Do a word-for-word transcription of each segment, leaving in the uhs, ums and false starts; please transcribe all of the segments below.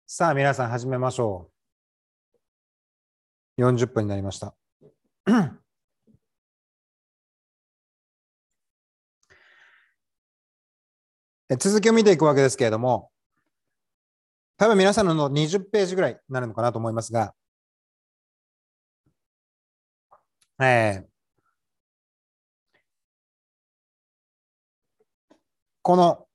さあ、皆さん始めましょう。よんじゅっぷんになりました。続きを見ていくわけですけれども、多分皆さんのにじゅっページぐらいになるのかなと思いますが、えー、この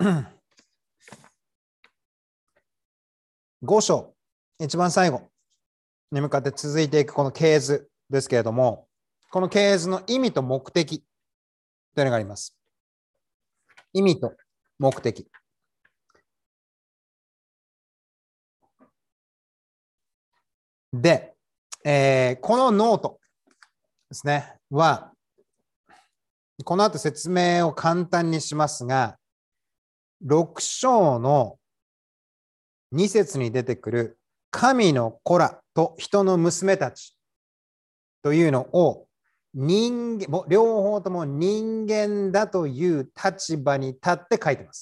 ご章、一番最後に向かって続いていくこの系図ですけれども、この系図の意味と目的というのがあります。意味と目的。で、えー、このノートですね、は、この後説明を簡単にしますが、ろく章のに節に出てくる神の子らと人の娘たちというのを人間、両方とも人間だという立場に立って書いてます。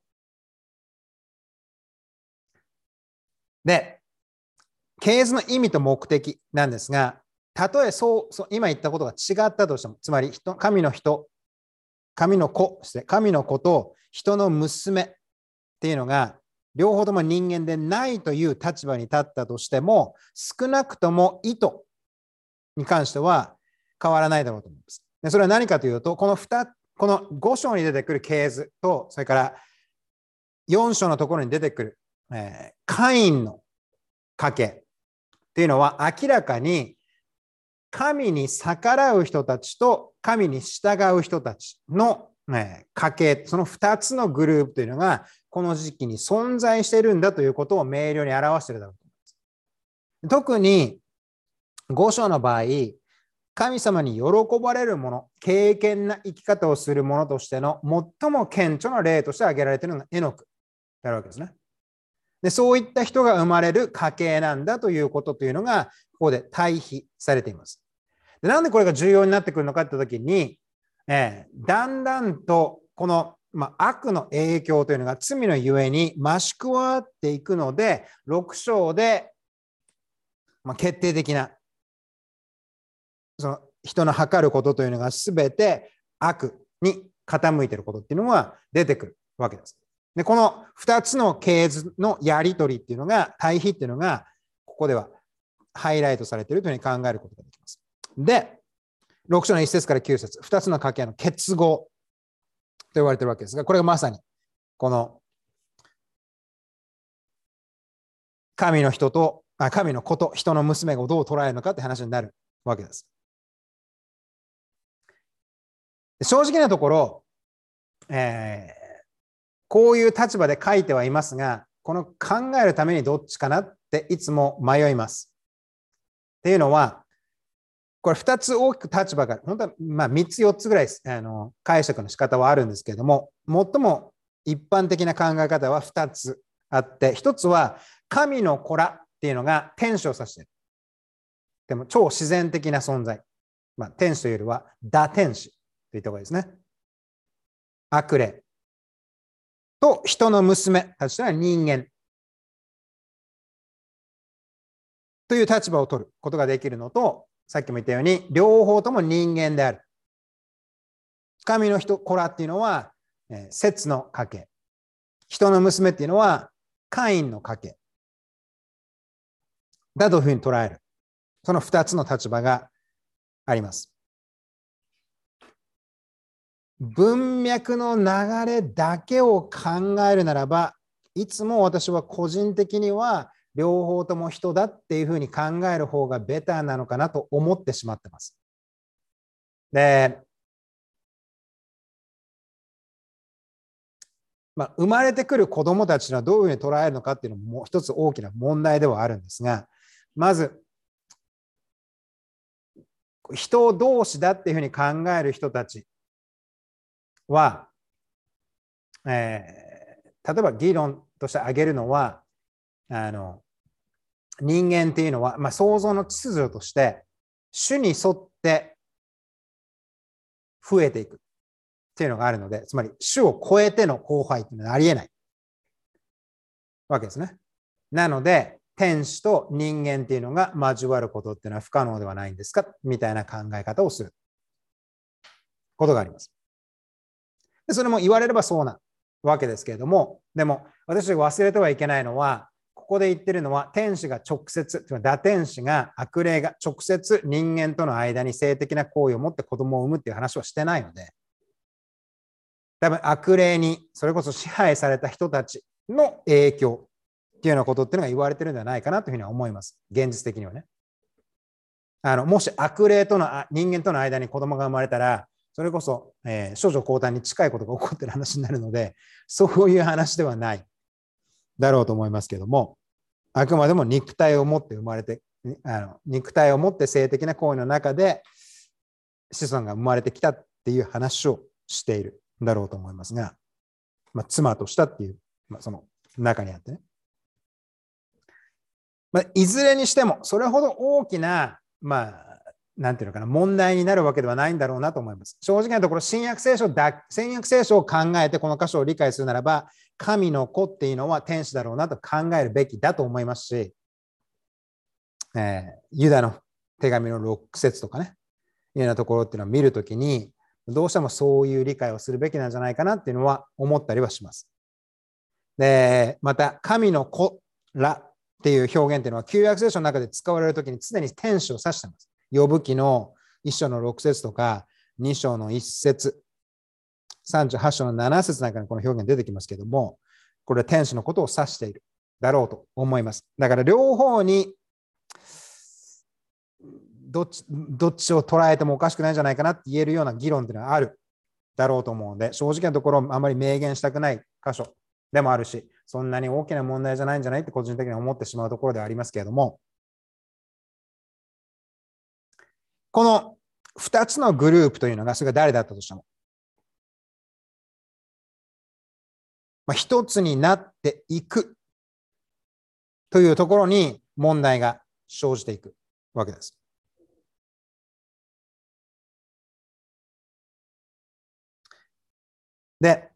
で、系図の意味と目的なんですが、たとえそう、そう今言ったことが違ったとしても、つまり人神の人、神の子ですね、神の子と人の娘っていうのが両方とも人間でないという立場に立ったとしても、少なくとも意図に関しては変わらないだろうと思います。でそれは何かというと、この2、このご章に出てくる系図と、それからよん章のところに出てくる、えー、カインの家系っていうのは明らかに神に逆らう人たちと神に従う人たちの家系、そのふたつのグループというのがこの時期に存在しているんだということを明瞭に表しているだろうと思います。特にご章の場合、神様に喜ばれるもの、敬虔な生き方をするものとしての最も顕著な例として挙げられているのがエノクであるわけですね。で、そういった人が生まれる家系なんだということというのがここで対比されています。で、なんでこれが重要になってくるのかというときに、えー、だんだんとこの、まあ、悪の影響というのが罪のゆえに増し加わっていくので、ろく章で、まあ、決定的なその人の測ることというのが全て悪に傾いていることっていうのが出てくるわけです。で、このふたつの系図のやり取りっていうのが、対比っていうのが、ここではハイライトされているというふうに考えることができます。で、ろく章のいち節からきゅう節、ふたつの家系の結合と言われているわけですが、これがまさにこの神の人と、神の子と人の娘をどう捉えるのかって話になるわけです。正直なところ、えー、こういう立場で書いてはいますが、この考えるためにどっちかなっていつも迷います。っていうのは、これふたつ大きく立場が、本当はまあみっつよっつぐらいあの解釈の仕方はあるんですけれども、最も一般的な考え方はふたつあって、ひとつは神の子らっていうのが天使を指している。でも超自然的な存在。まあ、天使というよりは堕天使といった方がいいですね。悪霊と人の娘たちというのは人間という立場を取ることができるのと、さっきも言ったように両方とも人間である。神の人子らっていうのはセツの家系、人の娘っていうのはカインの家系だというふうに捉える。そのふたつの立場があります。文脈の流れだけを考えるならば、いつも私は個人的には両方とも人だっていうふうに考える方がベターなのかなと思ってしまってます。で、まあ、生まれてくる子どもたちはどういうふうに捉えるのかっていうのも一つ大きな問題ではあるんですが、まず人同士だっていうふうに考える人たちは、えー、例えば議論として挙げるのは、あの人間っていうのは、まあ、創造の秩序として種に沿って増えていくっていうのがあるので、つまり種を超えての交配っていうのはありえないわけですね。 なので、天使と人間っていうのが交わることっていうのは不可能ではないんですかみたいな考え方をすることがあります。でそれも言われればそうなわけですけれども、でも私が忘れてはいけないのは、ここで言ってるのは天使が直接、堕天使が悪霊が直接人間との間に性的な行為を持って子供を産むっていう話はしてないので、多分悪霊にそれこそ支配された人たちの影響っていうようなことっていうのが言われてるんじゃないかなというふうには思います。現実的にはね。あのもし悪霊との人間との間に子供が生まれたら、それこそ、えー、少女交代に近いことが起こってる話になるので、そういう話ではないだろうと思いますけども、あくまでも肉体を持って生まれて、あの肉体を持って性的な行為の中で子孫が生まれてきたっていう話をしているだろうと思いますが、まあ、妻としたっていう、まあ、その中にあってね。まあ、いずれにしてもそれほど大きな、まあ、なんていうのかな、問題になるわけではないんだろうなと思います。正直なところ、新約聖書だ、新約聖書を考えてこの箇所を理解するならば、神の子っていうのは天使だろうなと考えるべきだと思いますし、えー、ユダの手紙のろく節とかね、いうようなところっていうのを見るときに、どうしてもそういう理解をするべきなんじゃないかなっていうのは思ったりはします。で、また、神の子らっていう表現っていうのは、旧約聖書の中で使われるときに常に天使を指しています。ヨブ記のいっ章のろく節とか、に章のいち節、さんじゅうはち章のなな節なんかにこの表現出てきますけども、これは天使のことを指しているだろうと思います。だから両方にどっち、どっちを捉えてもおかしくないんじゃないかなって言えるような議論っていうのはあるだろうと思うので、正直なところあまり明言したくない箇所でもあるし、そんなに大きな問題じゃないんじゃないって個人的に思ってしまうところではありますけれども、このふたつのグループというのがそれが誰だったとしても、まあ、一つになっていくというところに問題が生じていくわけです。で、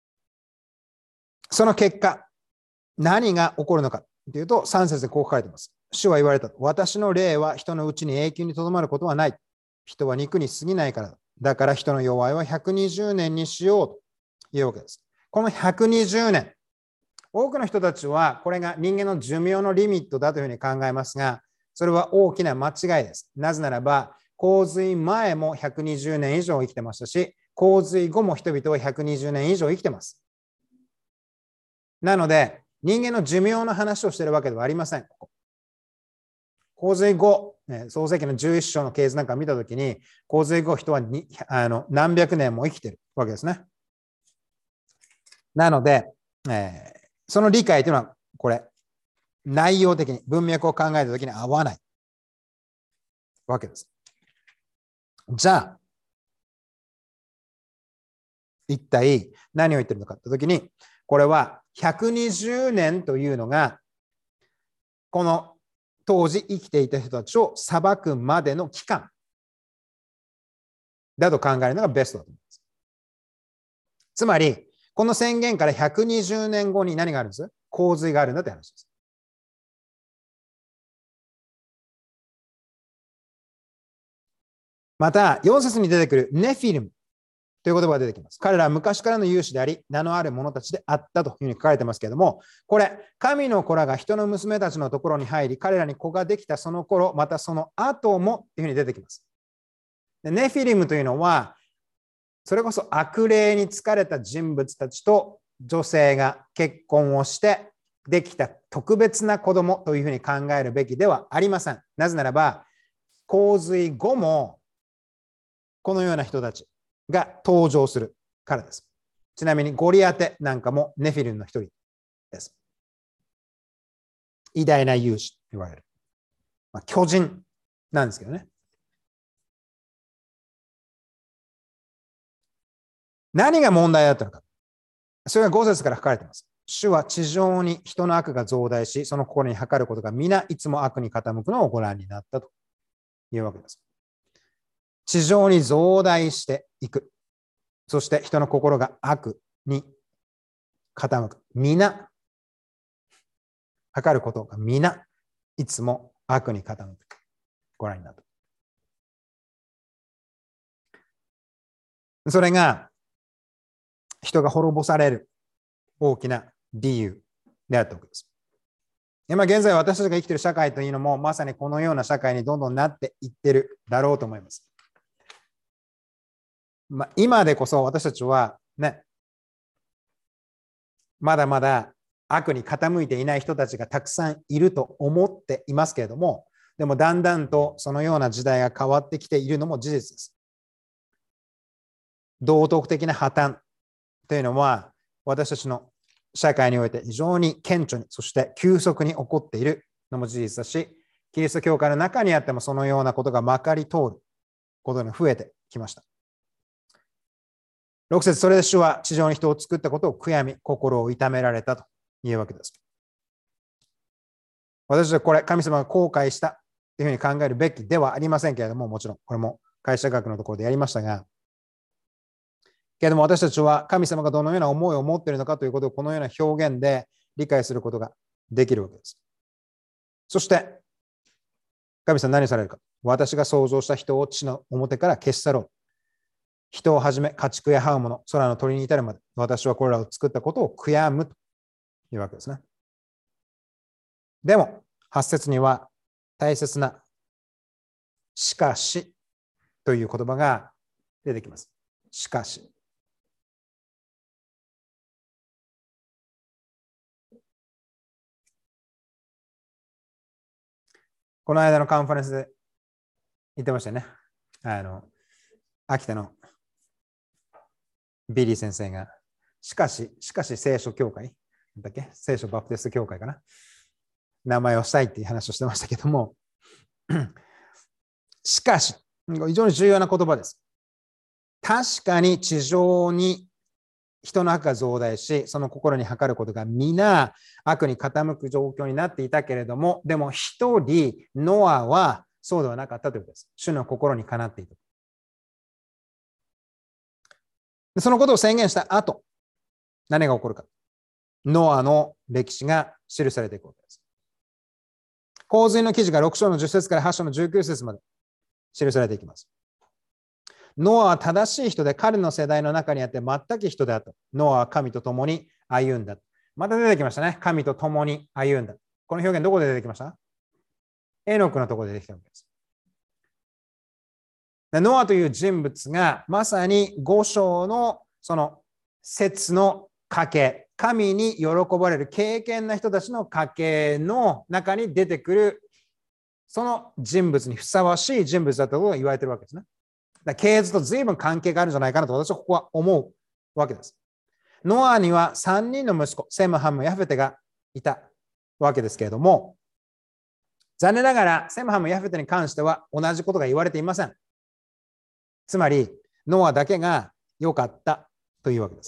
その結果、何が起こるのかというと、さん節でこう書かれています。主は言われた。私の霊は人のうちに永久にとどまることはない。人は肉に過ぎないからだ。だから人の弱いはひゃくにじゅうねんにしようというわけです。このひゃくにじゅうねん、多くの人たちはこれが人間の寿命のリミットだというふうに考えますが、それは大きな間違いです。なぜならば、洪水前もひゃくにじゅうねん以上生きてましたし、洪水後も人々はひゃくにじゅうねん以上生きてます。なので、人間の寿命の話をしているわけではありません。ここ洪水後、創世記のじゅういち章のケースなんか見たときに、洪水後、人はにあの何百年も生きているわけですね。なので、えー、その理解というのは、これ、内容的に、文脈を考えたときに合わないわけです。じゃあ、一体何を言ってるのかというときに、これはひゃくにじゅうねんというのが、この当時生きていた人たちを裁くまでの期間だと考えるのがベストだと思います。つまり、この宣言からひゃくにじゅうねんごに何があるんです？洪水があるんだって話です。また、よん節に出てくるネフィルムという言葉が出てきます。彼らは昔からの勇士であり、名のある者たちであったというふうに書かれてますけれども、これ、神の子らが人の娘たちのところに入り、彼らに子ができたその頃、またその後もというふうに出てきます。でネフィリムというのは、それこそ悪霊に疲れた人物たちと女性が結婚をしてできた特別な子供というふうに考えるべきではありません。なぜならば、洪水後もこのような人たちが登場するからです。ちなみにゴリアテなんかもネフィルムの一人です。偉大な勇士と言われる。まあ、巨人なんですけどね。何が問題だったのか。それがご節から書かれています。主は地上に人の悪が増大し、その心に測ることが皆いつも悪に傾くのをご覧になったというわけです。地上に増大していく。そして人の心が悪に傾く。皆測ることが皆、いつも悪に傾く。ご覧になった。それが、人が滅ぼされる大きな理由であったわけです。今現在私たちが生きている社会というのも、まさにこのような社会にどんどんなっていってるだろうと思います。まあ、今でこそ私たちはね、まだまだ悪に傾いていない人たちがたくさんいると思っていますけれども、でもだんだんとそのような時代が変わってきているのも事実です。道徳的な破綻というのは私たちの社会において非常に顕著に、そして急速に起こっているのも事実だし、キリスト教会の中にあってもそのようなことがまかり通ることが増えてきました。ろく節、それで主は地上に人を作ったことを悔やみ、心を痛められたというわけです。私たちはこれ、神様が後悔したというふうに考えるべきではありませんけれども、もちろん、これも会社学のところでやりましたが、けれども私たちは神様がどのような思いを持っているのかということをこのような表現で理解することができるわけです。そして、神様は何されるか。私が創造した人を地の表から消し去ろう。人をはじめ、家畜や這うもの、空の鳥に至るまで、私はこれらを作ったことを悔やむというわけですね。でも、はち節には大切なしかしという言葉が出てきます。しかし。この間のカンファレンスで言ってましたよね。あの、秋田のビリー先生が、しかし、しかし聖書協会だっけ聖書バプテスト協会かな名前をしたいっていう話をしてましたけども、しかし、非常に重要な言葉です。確かに地上に人の悪が増大し、その心に測ることが皆悪に傾く状況になっていたけれども、でも一人、ノアはそうではなかったということです。主の心にかなっていた。そのことを宣言した後、何が起こるか。ノアの歴史が記されていくわけです。洪水の記事がろく章のじゅっ節からはち章のじゅうきゅう節まで記されていきます。ノアは正しい人で彼の世代の中にあって全く人であった。ノアは神と共に歩んだ。また出てきましたね。神と共に歩んだ。この表現どこで出てきました？エノクのところで出てきたわけです。ノアという人物がまさにご章のその説の家系、神に喜ばれる敬虔な人たちの家系の中に出てくるその人物にふさわしい人物だと言われているわけですね。だから系図と随分関係があるんじゃないかなと私はここは思うわけです。ノアにはさんにんの息子、セム、ハム、ヤフェテがいたわけですけれども、残念ながらセム、ハム、ヤフェテに関しては同じことが言われていません。つまり、ノアだけが良かったというわけです。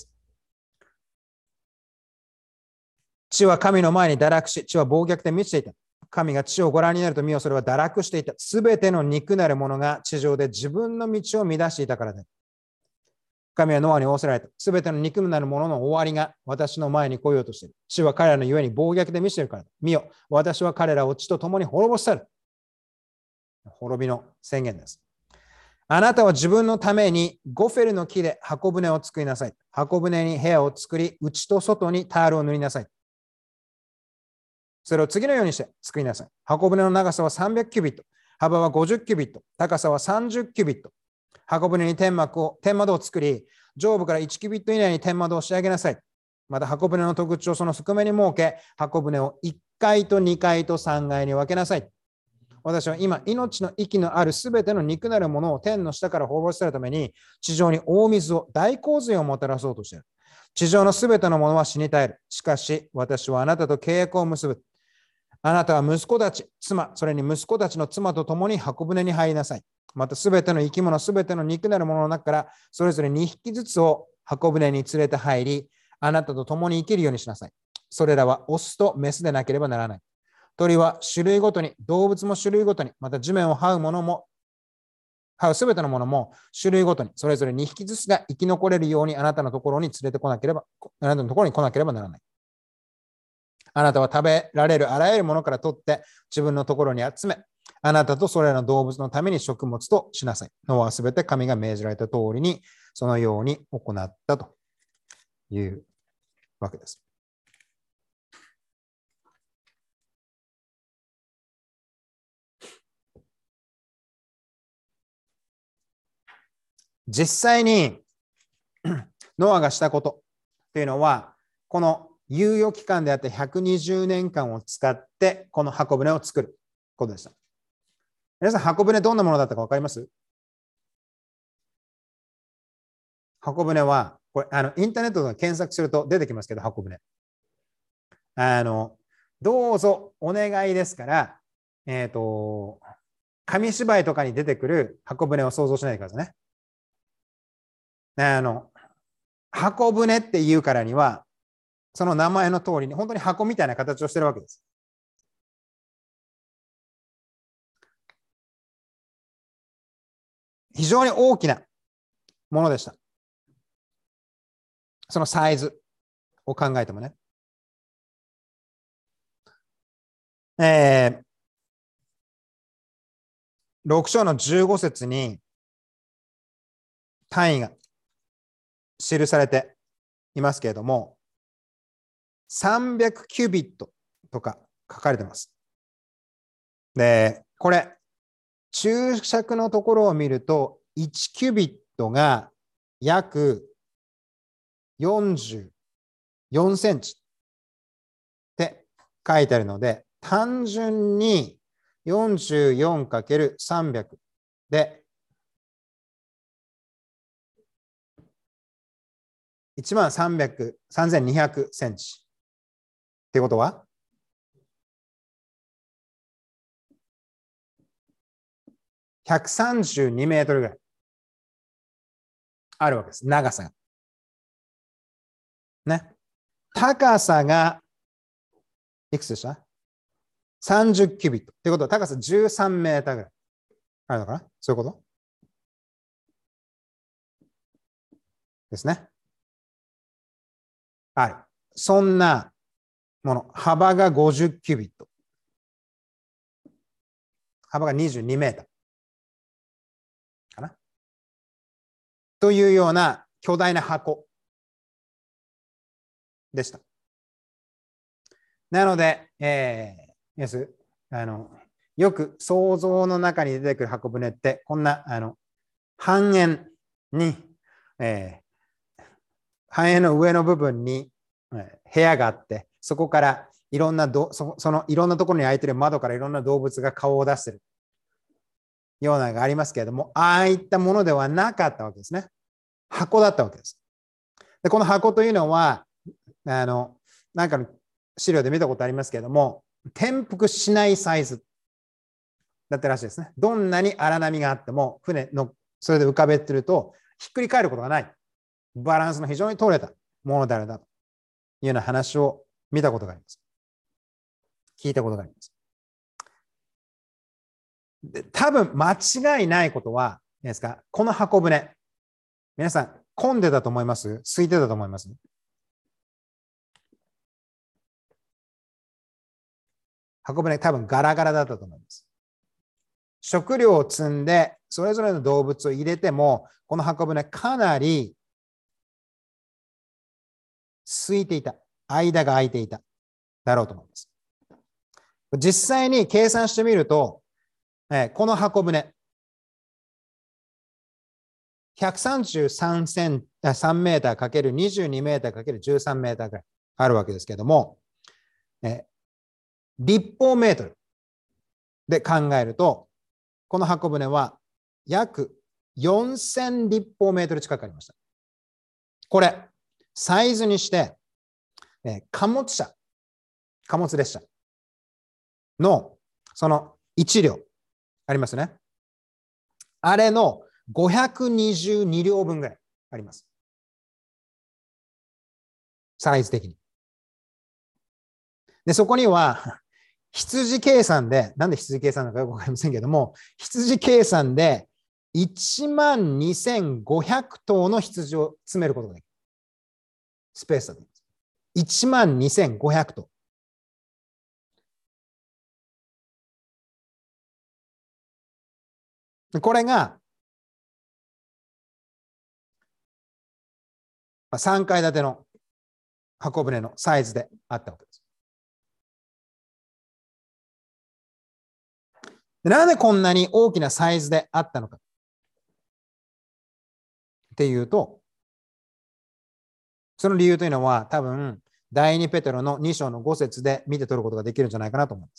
地は神の前に堕落し、地は暴虐で満ちていた。神が地をご覧になると見よ、それは堕落していた。すべての肉なるものが地上で自分の道を乱していたからで。神はノアに仰せられた。すべての肉なるものの終わりが私の前に来ようとしている。地は彼らのゆえに暴虐で満ちているからだ。見よ、私は彼らを地と共に滅ぼし去る。滅びの宣言です。あなたは自分のためにゴフェルの木で箱舟を作りなさい。箱舟に部屋を作り、内と外にタールを塗りなさい。それを次のようにして作りなさい。箱舟の長さはさんびゃくキュビット、幅はごじゅうキュビット、高さはさんじゅうキュビット。箱舟に天幕を、天窓を作り、上部からいちキュビット以内に天窓を仕上げなさい。また箱舟の戸口をその側面に設け、箱舟をいっかいとにかいとさんがいに分けなさい。私は今、命の息のあるすべての肉なるものを天の下から滅ぼし去るために、地上に大水を、大洪水をもたらそうとしている。地上のすべてのものは死に絶える。しかし、私はあなたと契約を結ぶ。あなたは息子たち、妻、それに息子たちの妻と共に箱舟に入りなさい。またすべての生き物、すべての肉なるものの中から、それぞれにひきずつを箱舟に連れて入り、あなたと共に生きるようにしなさい。それらはオスとメスでなければならない。鳥は種類ごとに、動物も種類ごとに、また地面を這うものも、這うすべてのものも種類ごとに、それぞれにひきずつが生き残れるようにあなたのところに連れてこなければ、あなたのところに来なければならない。 あなたは食べられるあらゆるものから取って自分のところに集め、あなたとそれらの動物のために食物としなさい。ノアはすべて神が命じられた通りにそのように行ったというわけです。実際にノアがしたことというのは、この猶予期間であってひゃくにじゅうねんかんを使ってこの箱舟を作ることでした。皆さん、箱舟どんなものだったか分かります？箱舟は、これあのインターネットで検索すると出てきますけど、箱舟。あのどうぞお願いですから、えっと、紙芝居とかに出てくる箱舟を想像しないでくださいね。あの箱舟っていうからには、その名前の通りに本当に箱みたいな形をしてるわけです。非常に大きなものでした。そのサイズを考えてもね。えー、ろく章のじゅうご節に単位が記されていますけれども、さんびゃくキュビットとか書かれてます。で、これ、注釈のところを見ると、いちキュビットが約よんじゅうよんセンチって書いてあるので、単純に よんじゅうよんかけるさんびゃく でいちまんさんぜんにひゃくセンチってことはひゃくさんじゅうにメートルぐらいあるわけです。長さが。ね。高さがいくつでした？ さんじゅう キュビット。ってことは高さじゅうさんメーターぐらいあるのかな？そういうことですね。ある。そんなもの。幅がごじゅうキュビット。幅がにじゅうにメーター。かなというような巨大な箱でした。なので、えー、yes、あのよく想像の中に出てくる箱舟ってこんなあの半円に、えー、半円の上の部分に、えー、部屋があってそこからいろんなど そ, そのいろんなところに開いてる窓からいろんな動物が顔を出してるようなのがありますけれども、ああいったものではなかったわけですね。箱だったわけです。でこの箱というのはあのなんかの資料で見たことありますけれども、転覆しないサイズだったらしいですね。どんなに荒波があっても船のそれで浮かべてるとひっくり返ることがない、バランスの非常に取れたものであるなというような話を見たことがあります。聞いたことがあります。で多分間違いないことはですか、この箱舟皆さん混んでたと思います？空いてたと思います？箱舟多分ガラガラだったと思います。食料を積んでそれぞれの動物を入れてもこの箱舟かなり空いていた、間が空いていただろうと思います。実際に計算してみると、えー、この箱舟ひゃくさんじゅうさんセンさんメーターかけるにじゅうにメーターかけるじゅうさんメーターぐらいあるわけですけれども、えー、立方メートルで考えるとこの箱舟は約よんせん立方メートル近くありました。これサイズにして、えー、貨物車貨物列車のそのいち両ありますね。あれのごひゃくにじゅうに両分ぐらいあります。サイズ的に。で、そこには羊計算で、なんで羊計算なのかよくわかりませんけども、羊計算でいちまんにせんごひゃく頭の羊を詰めることができる。スペースだと思います。いちまんにせんごひゃく頭。 これがさんかい建ての箱舟のサイズであったわけです。でなんでこんなに大きなサイズであったのかっていうと、その理由というのは多分第二ペテロのに章のご節で見て取ることができるんじゃないかなと思います。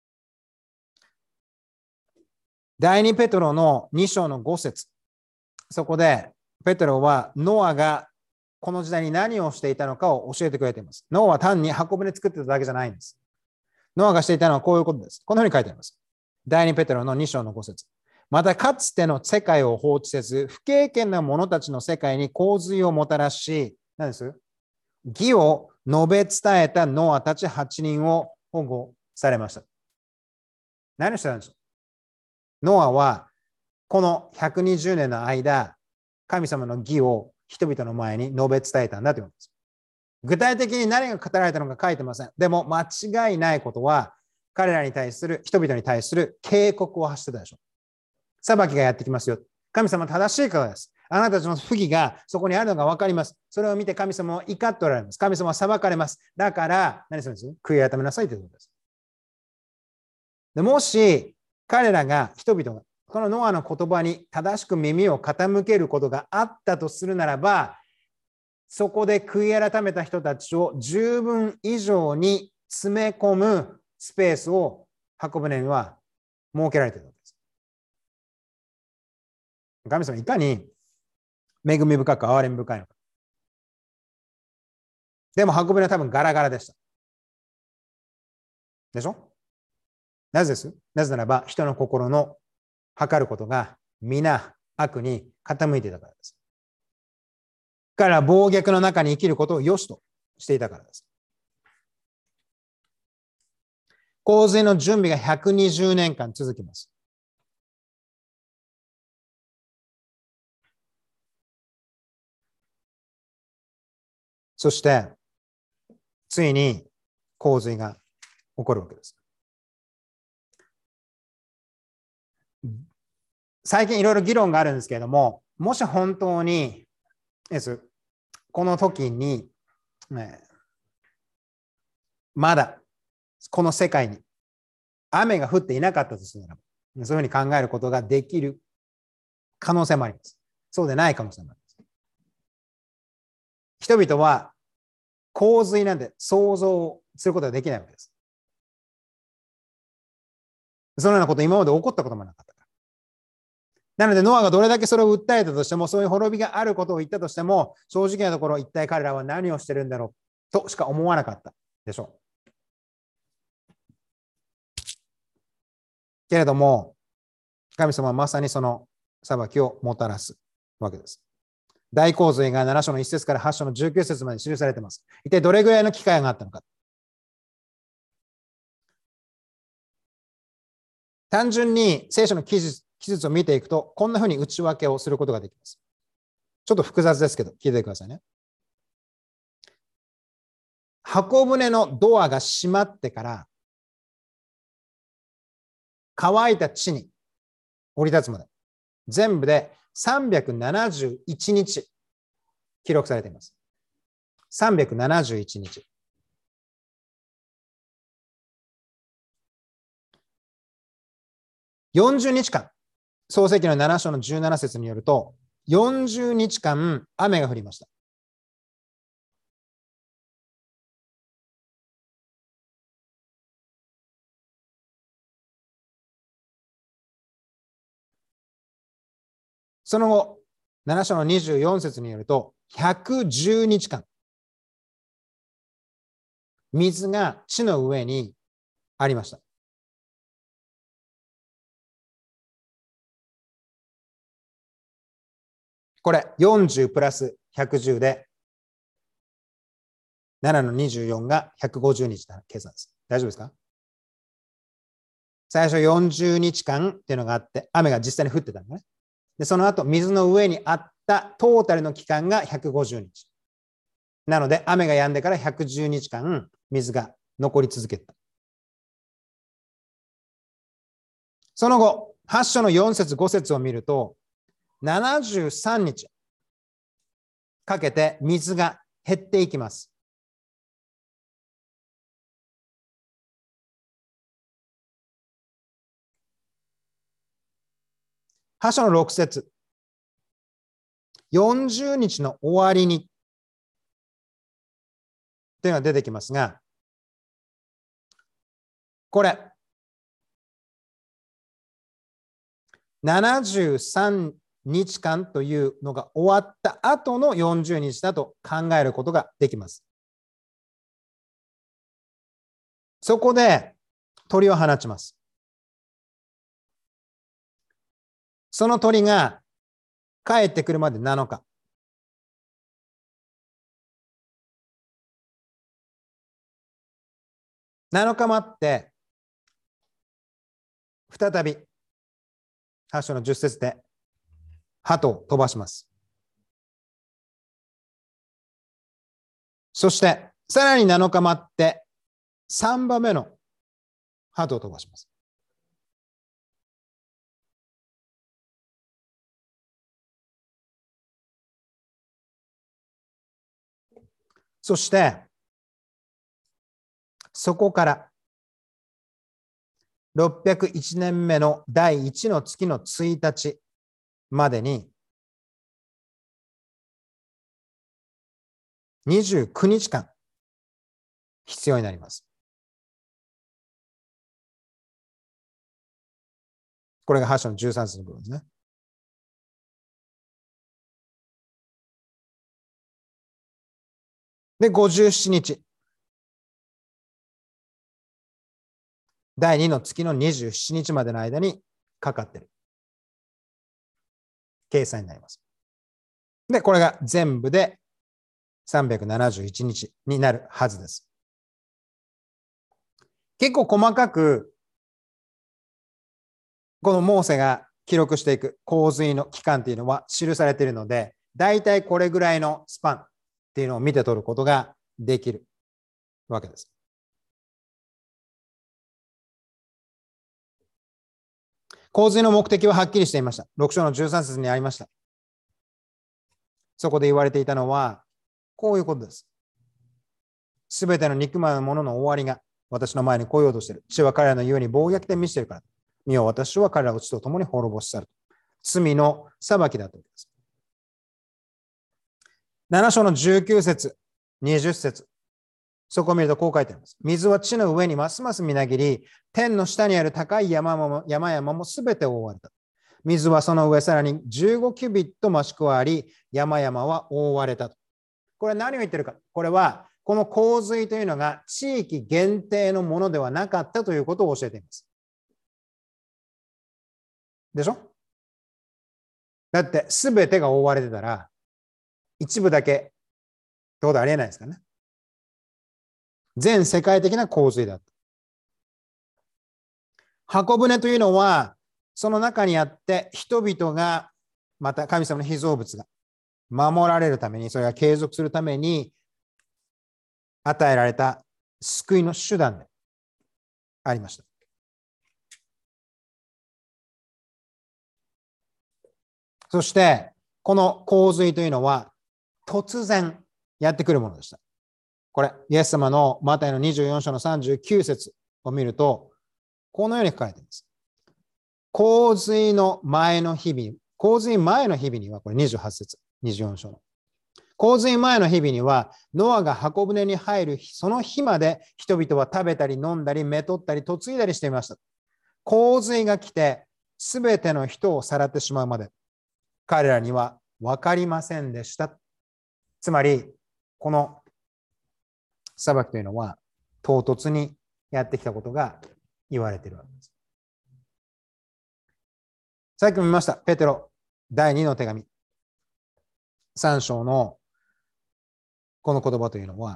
第二ペテロのに章のご節、そこでペテロはノアがこの時代に何をしていたのかを教えてくれています。ノアは単に箱舟作ってただけじゃないんです。ノアがしていたのはこういうことです。このように書いてあります。第二ペテロのに章のご節。またかつての世界を放置せず、不経験な者たちの世界に洪水をもたらし、何です？義を述べ伝えたノアたちはちにんを保護されました。何をしてたんでしょう？ノアはこのひゃくにじゅうねんの間、神様の義を人々の前に述べ伝えたんだということです。具体的に何が語られたのか書いてません。でも間違いないことは、彼らに対する、人々に対する警告を発してたでしょう。裁きがやってきますよ。神様は正しい方です。あなたたちの不義がそこにあるのが分かります。それを見て神様は怒っておられます。神様は裁かれます。だから、何するんです？悔い改めなさいということです。でもし、彼らが、人々が、このノアの言葉に正しく耳を傾けることがあったとするならば、そこで悔い改めた人たちを十分以上に詰め込むスペースを箱舟には設けられているわけです。神様いかに恵み深く憐れみ深いのか。でも箱舟は多分ガラガラでした。でしょ？なぜです？なぜならば人の心の測ることが皆悪に傾いていたからです。彼らは暴虐の中に生きることを良しとしていたからです。洪水の準備がひゃくにじゅうねんかん続きます。そして、ついに洪水が起こるわけです。最近いろいろ議論があるんですけれども、もし本当にこの時に、ね、まだこの世界に雨が降っていなかったとするならば、そういうふうに考えることができる可能性もあります。そうでない可能性もあります。人々は洪水なんて想像することができないわけです。そのようなこと今まで起こったこともなかったから。なのでノアがどれだけそれを訴えたとしても、そういう滅びがあることを言ったとしても、正直なところ一体彼らは何をしてるんだろうとしか思わなかったでしょう。けれども、神様はまさにその裁きをもたらすわけです。大洪水がなな章のいち節からはち章のじゅうきゅう節まで記されています。一体どれぐらいの機会があったのか。単純に聖書の記述、記述を見ていくと、こんなふうに内訳をすることができます。ちょっと複雑ですけど、聞いてくださいね。箱舟のドアが閉まってから、乾いた地に降り立つまで、全部でさんびゃくななじゅういちにち記録されています。さんびゃくななじゅういちにち。よんじゅうにちかん、創世記のなな章のじゅうなな節によると、よんじゅうにちかん雨が降りました。その後、なな章のにじゅうよん節によると、ひゃくじゅうにちかん、水が地の上にありました。これ、よんじゅうプラスひゃくじゅうで、ななのにじゅうよんがひゃくごじゅうにちの計算です。大丈夫ですか？最初よんじゅうにちかんっていうのがあって、雨が実際に降ってたのね。で、その後、水の上にあったトータルの期間がひゃくごじゅうにち。なので、雨が止んでからひゃくじゅうにちかん、水が残り続けた。その後、 はち章のよん節ご節を見ると、ななじゅうさんにちかけて水が減っていきます。はち章のろく節、よんじゅうにちの終わりにというのが出てきますが、これ、ななじゅうさんにちかんというのが終わった後のよんじゅうにちだと考えることができます。そこで鳥を放ちます。その鳥が帰ってくるまでなのか。なのか待って、再びはち章のじゅっ節で鳩を飛ばします。そして、さらになのか待って、さんばんめの鳩を飛ばします。そして、そこからろっぴゃくいちねんめのだいいちの月のついたちまでににじゅうくにちかん必要になります。これがはち章のじゅうさん節の部分ですね。で、ごじゅうななにち。だいにの月のにじゅうななにちまでの間にかかっている計算になります。で、これが全部でさんびゃくななじゅういちにちになるはずです。結構細かく、このモーセが記録していく洪水の期間というのは記されているので、だいたいこれぐらいのスパンっていうのを見て取ることができるわけです。洪水の目的ははっきりしていました。ろく章のじゅうさん節にありました。そこで言われていたのは、こういうことです。すべての憎まぬ者の終わりが私の前に来ようとしている。地は彼らのゆうに暴虐で満ちているから。見よ、私は彼らを地と共に滅ぼし去る。罪の裁きだということです。なな章のじゅうきゅう節、にじゅう節。そこを見るとこう書いてあります。水は地の上にますますみなぎり、天の下にある高い山も山々もすべて覆われた。水はその上さらにじゅうごキュビット増し加わり、山々は覆われた。これは何を言ってるか。これはこの洪水というのが地域限定のものではなかったということを教えています。でしょ？だって全てが覆われてたら一部だけってことはありえないですからね。全世界的な洪水だった。箱舟というのはその中にあって人々がまた神様の被造物が守られるために、それが継続するために与えられた救いの手段でありました。そしてこの洪水というのは突然やってくるものでした。これイエス様のマタイのにじゅうよん章のさんじゅうきゅう節を見るとこのように書かれています。洪水の前の日々、洪水前の日々にはこれにじゅうはち節、にじゅうよん章の洪水前の日々にはノアが箱舟に入るその日まで人々は食べたり飲んだりめとったり嫁いだりしていました。洪水が来てすべての人をさらってしまうまで彼らには分かりませんでした。つまりこの裁きというのは唐突にやってきたことが言われているわけです。さっきも見ましたペテロだいにの手紙さん章のこの言葉というのは、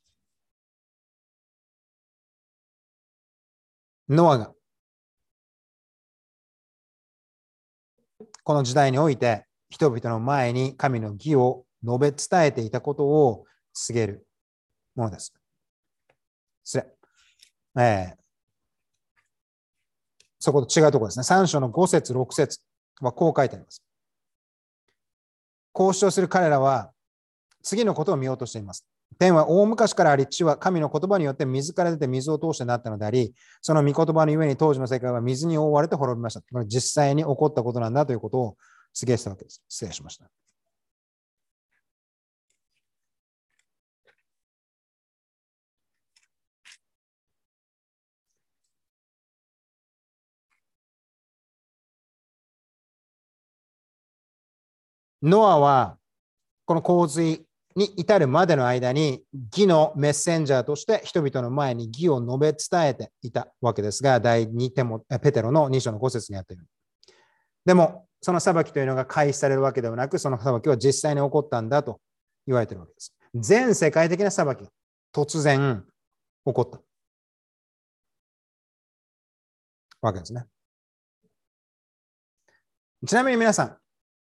ノアがこの時代において人々の前に神の義を述べ伝えていたことを告げるものです。失礼。えー、 そこと違うところですね。さん章のご節、ろく節はこう書いてあります。こう主張する彼らは次のことを見ようとしています。天は大昔からあり、地は神の言葉によって水から出て水を通してなったのであり、その御言葉のゆえに当時の世界は水に覆われて滅びました。これ実際に起こったことなんだということを告げしたわけです。失礼しました。ノアはこの洪水に至るまでの間に義のメッセンジャーとして人々の前に義を述べ伝えていたわけですが、第二テモペテロのに章のご節にあったように。でも、その裁きというのが開始されるわけではなく、その裁きは実際に起こったんだと言われているわけです。全世界的な裁きが突然起こったわけですね。ちなみに皆さん、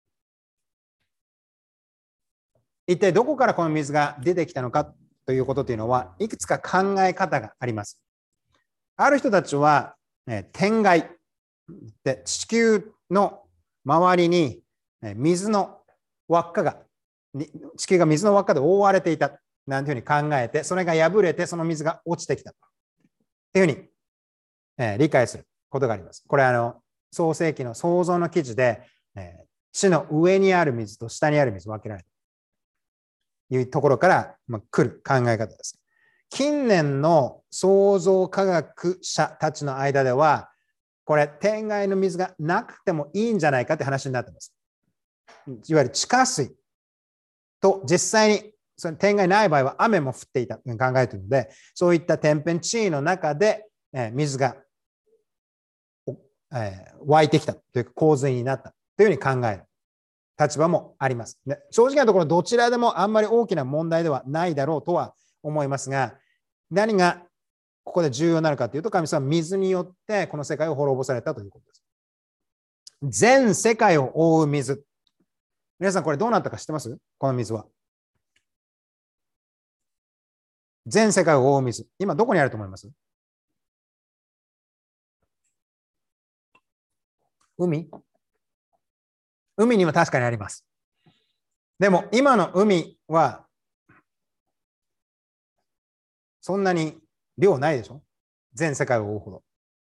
一体どこからこの水が出てきたのかということというのは、いくつか考え方があります。ある人たちは、ね、天外で地球の周りに水の輪っかが、地球が水の輪っかで覆われていたなんていうふうに考えて、それが破れてその水が落ちてきたというふうに、えー、理解することがあります。これはあの創世記の創造の記事で、えー、地の上にある水と下にある水分けられるというところから、まあ、来る考え方です。近年の創造科学者たちの間では、これ天外の水がなくてもいいんじゃないかって話になっています。いわゆる地下水と実際にその天外ない場合は雨も降っていたと考えているので、そういった天変地異の中で水が湧いてきたというか洪水になったというふうに考える立場もあります。で、正直なところどちらでもあんまり大きな問題ではないだろうとは思いますが、何がここで重要なのかというと、神様は水によってこの世界を滅ぼされたということです。全世界を覆う水。皆さんこれどうなったか知ってます？この水は。全世界を覆う水。今どこにあると思います？海？海には確かにあります。でも今の海はそんなに量ないでしょ？全世界を覆うほど。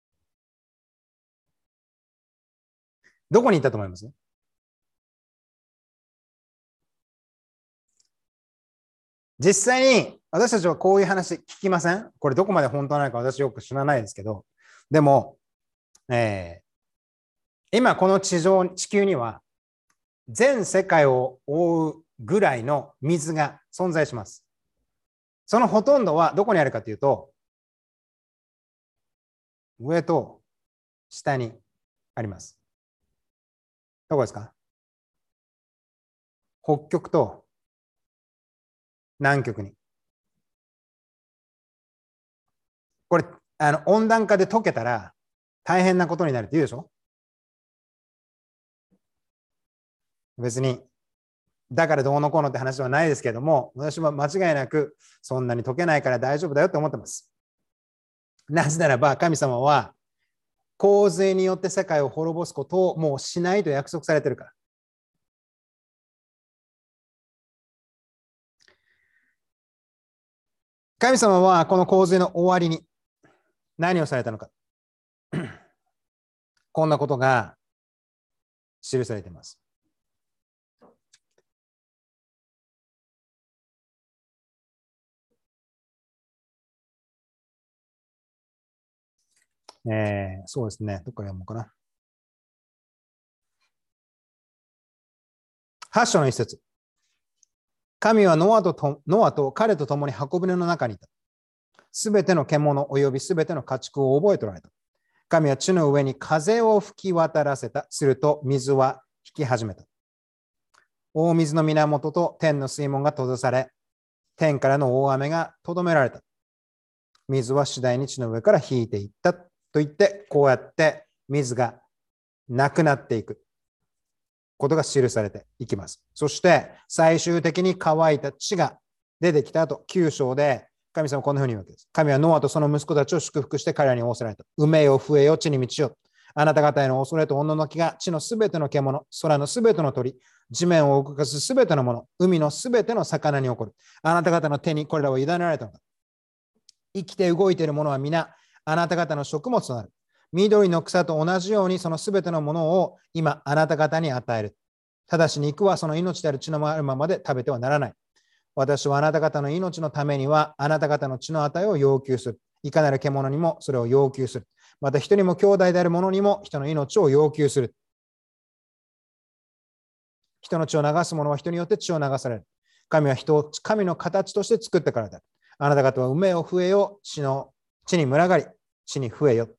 どこに行ったと思います？実際に私たちはこういう話聞きません？これどこまで本当なのか私よく知らないですけど、でも、えー、今この地上、地球には全世界を覆うぐらいの水が存在します。そのほとんどはどこにあるかというと、上と下にあります。どこですか？北極と南極に。これ、あの温暖化で溶けたら大変なことになるって言うでしょ？別に、だからどうのこうのって話はないですけども、私は間違いなくそんなに溶けないから大丈夫だよって思ってます。なぜならば神様は洪水によって世界を滅ぼすことをもうしないと約束されてるから。神様はこの洪水の終わりに何をされたのか。こんなことが記されています。えー、そうですね。どこから読もうかな。はち章の一節。神はノアととノアと彼と共に箱舟の中にいた。すべての獣及びすべての家畜を覚えておられた。神は地の上に風を吹き渡らせた。すると水は引き始めた。大水の源と天の水門が閉ざされ、天からの大雨がとどめられた。水は次第に地の上から引いていったと言って、こうやって水がなくなっていくことが記されていきます。そして最終的に乾いた地が出てきた後、きゅう章で神様はこんなふうに言うわけです。神はノアとその息子たちを祝福して彼らに仰せられた。埋めよ、増えよ、地に満ちよ。 あなた方への恐れとおののきが地のすべての獣、空のすべての鳥、地面を動かすすべてのもの、海のすべての魚に起こる。あなた方の手にこれらを委ねられたのだ。生きて動いているものは皆、あなた方の食物となる。緑の草と同じようにそのすべてのものを今あなた方に与える。ただし肉はその命である血のあるままで食べてはならない。私はあなた方の命のためにはあなた方の血の値を要求する。いかなる獣にもそれを要求する。また人にも兄弟である者にも人の命を要求する。人の血を流す者は人によって血を流される。神は人を神の形として作ったからだ。あなた方は埋めよ増えよ、地の地に群がり、地に増えよ。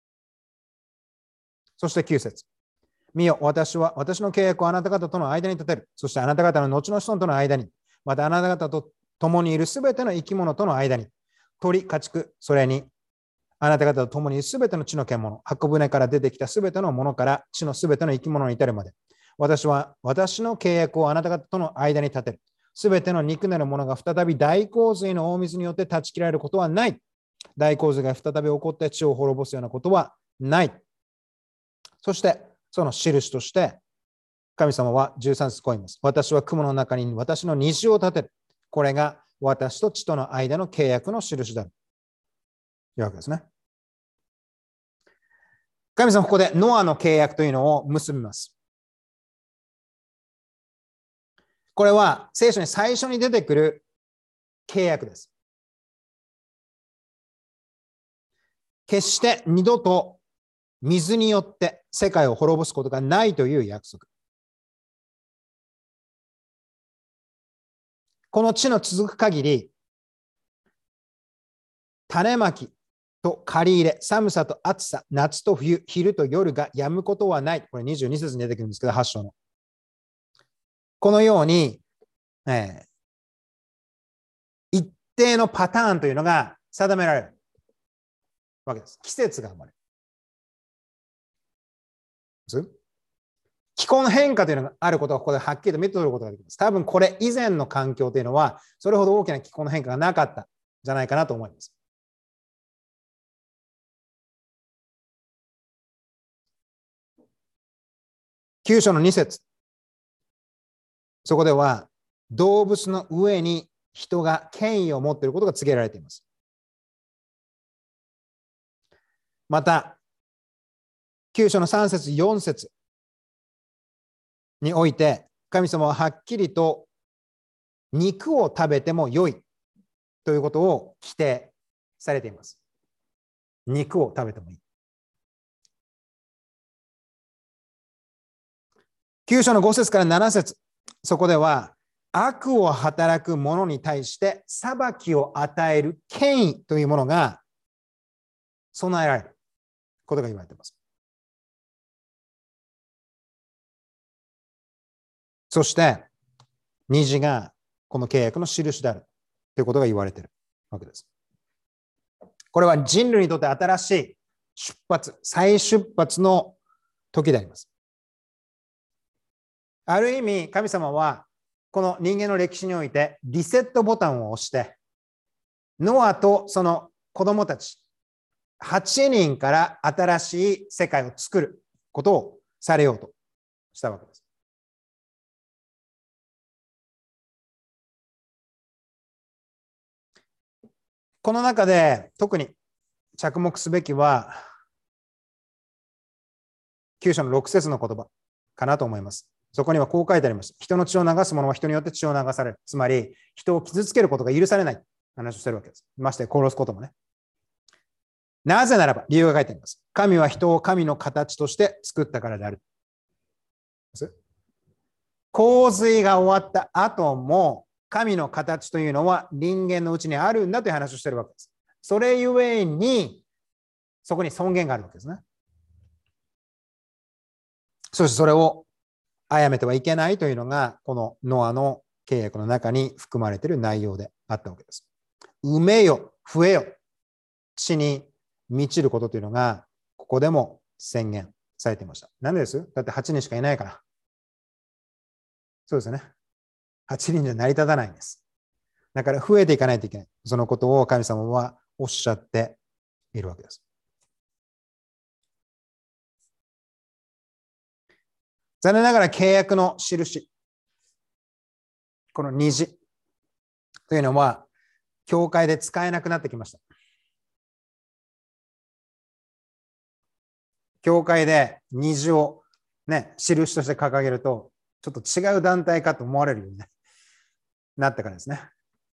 そしてきゅう節。見よ、私は私の契約をあなた方との間に立てる。そしてあなた方の後の子孫との間に、またあなた方と共にいるすべての生き物との間に、鳥、家畜、それに、あなた方と共にいるすべての地の獣、箱舟から出てきたすべてのものから地のすべての生き物に至るまで、私は私の契約をあなた方との間に立てる。すべての肉なるものが再び大洪水の大水によって断ち切られることはない。大洪水が再び起こって地を滅ぼすようなことはない。そして、その印として、神様はじゅうさん節こう言います。私は雲の中に私の虹を立てる。これが私と地との間の契約の印だ。というわけですね。神様はここでノアの契約というのを結びます。これは聖書に最初に出てくる契約です。決して二度と水によって世界を滅ぼすことがないという約束。この地の続く限り、種まきと借り入れ、寒さと暑さ、夏と冬、昼と夜が止むことはない。これにじゅうに節に出てくるんですけど、はち章の。このように、えー、一定のパターンというのが定められるわけです。季節が生まれる。気候の変化というのがあることがここではっきりと見て取ることができます。多分これ以前の環境というのはそれほど大きな気候の変化がなかったんじゃないかなと思います。きゅう章のに節。そこでは動物の上に人が権威を持っていることが告げられています。またきゅう章のさん節よん節において神様ははっきりと肉を食べても良いということを規定されています。肉を食べてもいい。きゅう章のご節からなな節、そこでは悪を働く者に対して裁きを与える権威というものが備えられることが言われています。そして虹がこの契約の印であるということが言われているわけです。これは人類にとって新しい出発、再出発の時であります。ある意味、神様はこの人間の歴史においてリセットボタンを押して、ノアとその子供たちはちにんから新しい世界を作ることをされようとしたわけです。この中で特に着目すべきはきゅう章のろく節の言葉かなと思います。そこにはこう書いてあります。人の血を流す者は人によって血を流される。つまり人を傷つけることが許されない話をしているわけです。まして殺すこともね。なぜならば理由が書いてあります。神は人を神の形として作ったからである。洪水が終わった後も神の形というのは人間のうちにあるんだという話をしているわけです。それゆえにそこに尊厳があるわけですね。そしてそれを殺めてはいけないというのがこのノアの契約の中に含まれている内容であったわけです。埋めよ、増えよ、地に満ちることというのがここでも宣言されていました。なんでです？だってはちにんしかいないから。そうですね。はちにんじゃ成り立たないんです。だから増えていかないといけない。そのことを神様はおっしゃっているわけです。 残念ながら契約の印、この虹というのは、教会で使えなくなってきました。教会で虹をね、印として掲げると、ちょっと違う団体かと思われるようになったからですね。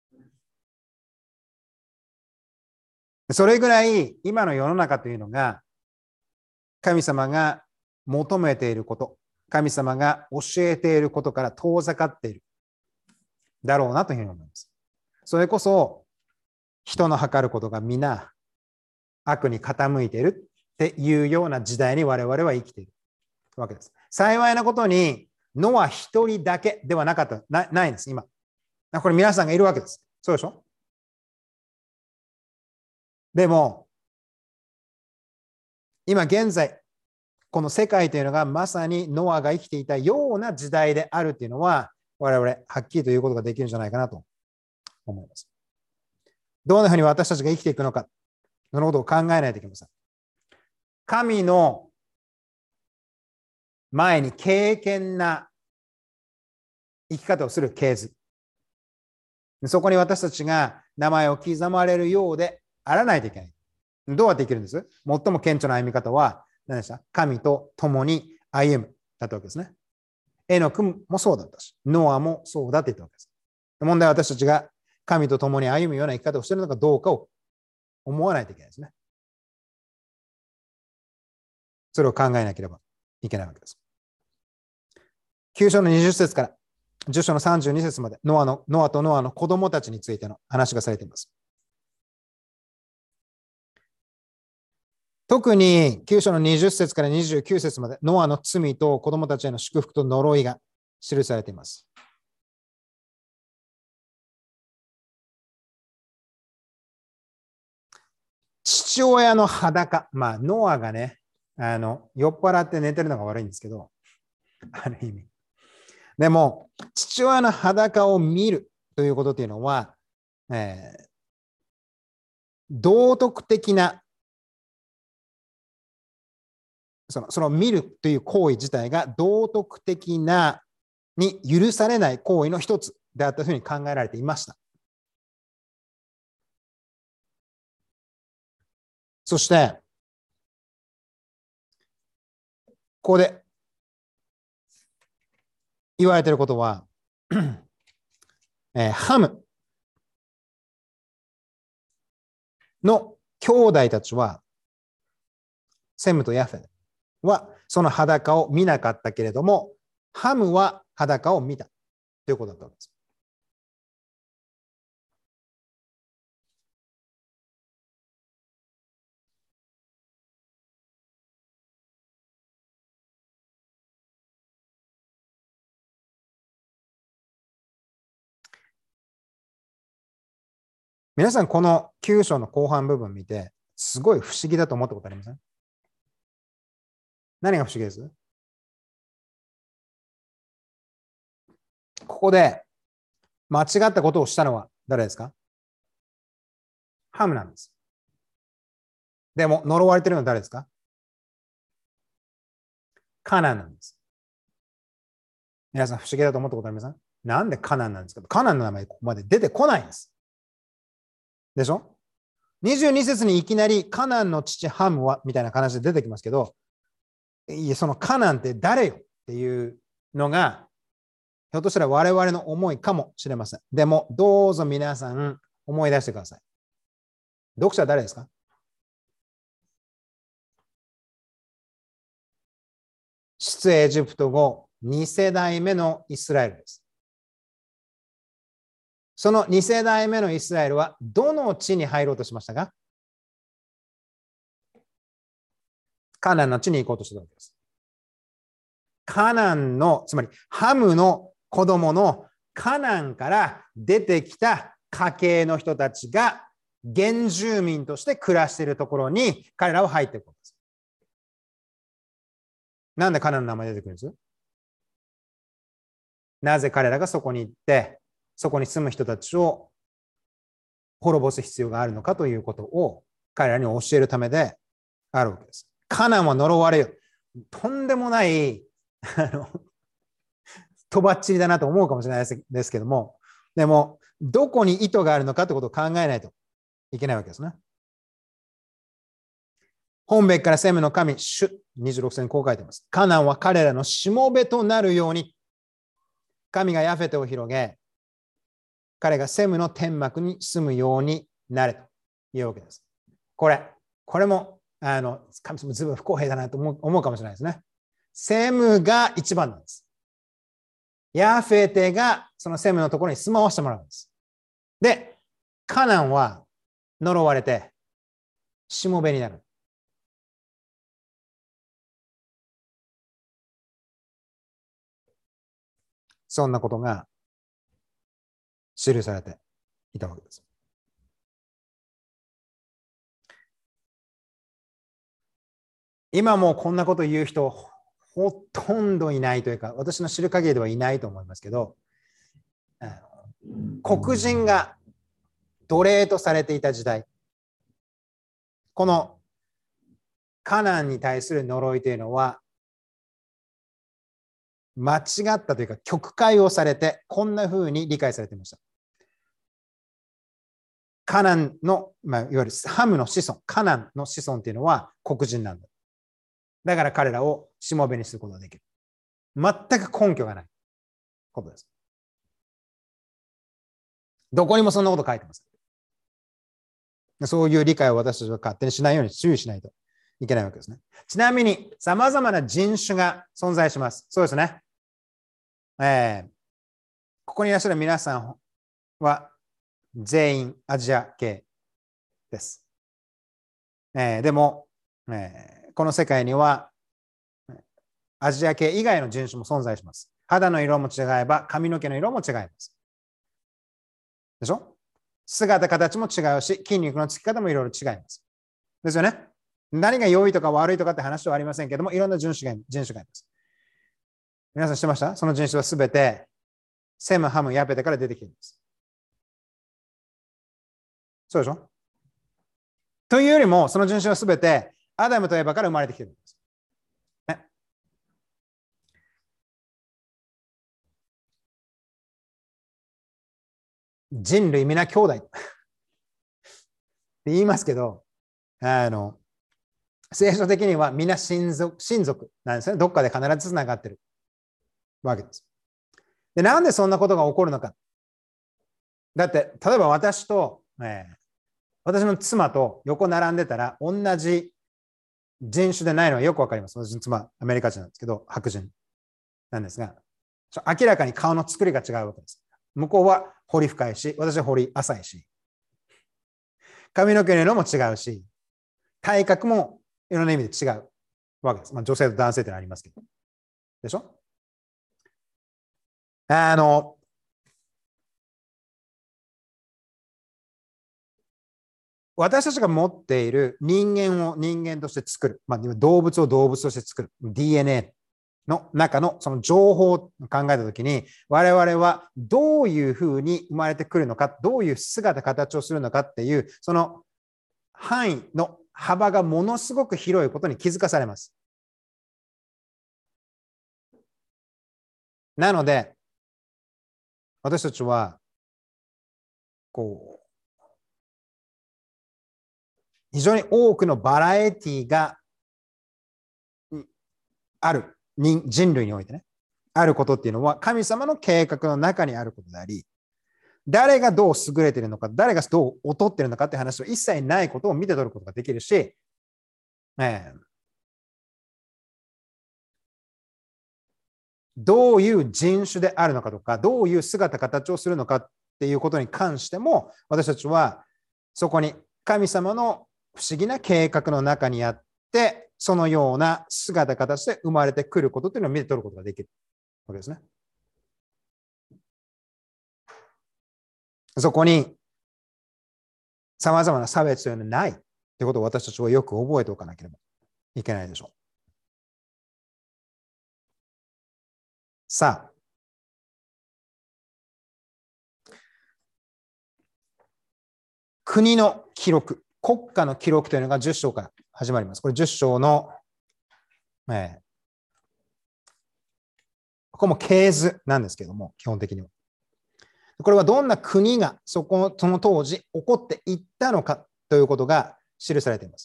それぐらい今の世の中というのが、神様が求めていること、神様が教えていることから遠ざかっているだろうなというふうに思います。それこそ人の測ることが皆悪に傾いているっていうような時代に我々は生きているわけです。幸いなことにノア一人だけではなかった、な、ないんです、今。これ皆さんがいるわけです。そうでしょ？でも、今現在、この世界というのがまさにノアが生きていたような時代であるというのは、我々はっきりと言うことができるんじゃないかなと思います。どんなふうに私たちが生きていくのか、そのことを考えないといけません。神の前に敬虔な生き方をする系図。そこに私たちが名前を刻まれるようであらないといけない。どうやって生きるんです？最も顕著な歩み方は何でした？神と共に歩むだったわけですね。エノクもそうだったし、ノアもそうだって言ったわけです。問題は私たちが神と共に歩むような生き方をしているのかどうかを思わないといけないですね。それを考えなければいけないわけです。きゅう章のにじゅっ節からじゅっ章のさんじゅうに節までノアの、ノアとノアの子供たちについての話がされています。特にきゅう章のにじゅっ節からにじゅうきゅう節までノアの罪と子供たちへの祝福と呪いが記されています。父親の裸、まあノアがね、あの酔っ払って寝てるのが悪いんですけど、ある意味。でも父親の裸を見るということというのは、えー、道徳的なその、その見るという行為自体が道徳的なに許されない行為の一つであったというふうに考えられていました。そして、ここで言われていることは、えー、ハムの兄弟たちは、セムとヤフェはその裸を見なかったけれども、ハムは裸を見たということだったんです。皆さん、このきゅう章の後半部分を見て、すごい不思議だと思ったことありません？何が不思議です？ここで間違ったことをしたのは誰ですか？ハムなんです。でも呪われているのは誰ですか？カナンなんです。皆さん不思議だと思ったことありません？なんでカナンなんですか？カナンの名前ここまで出てこないんです。でしょ？にじゅうに節にいきなりカナンの父ハムはみたいな話で出てきますけど、いやそのカナンって誰よっていうのがひょっとしたら我々の思いかもしれません。でもどうぞ皆さん思い出してください。読者は誰ですか？出エジプト後に世代目のイスラエルです。そのに世代目のイスラエルはどの地に入ろうとしましたか？カナンの地に行こうとしたわけです。カナンの、つまりハムの子供のカナンから出てきた家系の人たちが原住民として暮らしているところに彼らは入っていくんです。なんでカナンの名前出てくるんです？なぜ彼らがそこに行ってそこに住む人たちを滅ぼす必要があるのかということを彼らに教えるためであるわけです。カナンは呪われる。とんでもないあのとばっちりだなと思うかもしれないですけども、でも、どこに意図があるのかということを考えないといけないわけですね。本べからセムの神、主、にじゅうろく節にこう書いています。カナンは彼らのしもべとなるように、神がヤフェテを広げ、彼がセムの天幕に住むようになれというわけです。これ、これも、あの、神様ずいぶん不公平だなと思う、思うかもしれないですね。セムが一番なんです。ヤフェテがそのセムのところに住まわせてもらうんです。で、カナンは呪われて、しもべになる。そんなことが記されていたわけです。今もうこんなこと言う人、ほとんどいないというか、私の知る限りではいないと思いますけど、黒人が奴隷とされていた時代、このカナンに対する呪いというのは、間違ったというか、曲解をされて、こんなふうに理解されていました。カナンの、まあ、いわゆるハムの子孫、カナンの子孫というのは黒人なんだ。だから彼らをしもべにすることができる。全く根拠がないことです。どこにもそんなこと書いてません。そういう理解を私たちは勝手にしないように注意しないといけないわけですね。ちなみに、様々な人種が存在します。そうですね。えー、ここにいらっしゃる皆さんは全員アジア系です。えー、でも、えー、この世界にはアジア系以外の人種も存在します。肌の色も違えば髪の毛の色も違います。でしょ？姿形も違うし、筋肉のつき方もいろいろ違います。ですよね。何が良いとか悪いとかって話はありませんけども、いろんな人種が人種がいます。皆さん知ってました？その人種はすべてセム、ハム、ヤペテから出てきています。そうでしょ？というよりも、その人種はすべてアダムとエバから生まれてきているんです。ね、人類皆兄弟って言いますけど、あの聖書的には皆親族、親族なんですね。どっかで必ずつながっているわけです。で、なんでそんなことが起こるのか。だって、例えば私と、えー、私の妻と横並んでたら、同じ人種でないのはよくわかります。私の妻、アメリカ人なんですけど、白人なんですが、明らかに顔の作りが違うわけです。向こうは彫り深いし、私は彫り浅いし、髪の毛の色も違うし、体格もいろんな意味で違うわけです。まあ、女性と男性ってのありますけど。でしょ？あの、私たちが持っている人間を人間として作る、まあ、動物を動物として作る ディーエヌエー の中のその情報を考えたときに、我々はどういうふうに生まれてくるのか、どういう姿形をするのかっていう、その範囲の幅がものすごく広いことに気づかされます。なので、私たちはこう非常に多くのバラエティがある人類においてね、あることっていうのは神様の計画の中にあることであり、誰がどう優れているのか、誰がどう劣っているのかって話は一切ないことを見て取ることができるし、えー、どういう人種であるのかとか、どういう姿形をするのかっていうことに関しても、私たちはそこに神様の不思議な計画の中にあって、そのような姿形で生まれてくることっていうのを見て取ることができるわけですね。そこに様々な差別というのはないということを私たちはよく覚えておかなければいけないでしょう。さあ、国の記録、国家の記録というのがじゅっ章から始まります。これじゅっ章の、えー、 ここも系図なんですけども、基本的には。これはどんな国がそこその当時起こっていったのかということが記されています。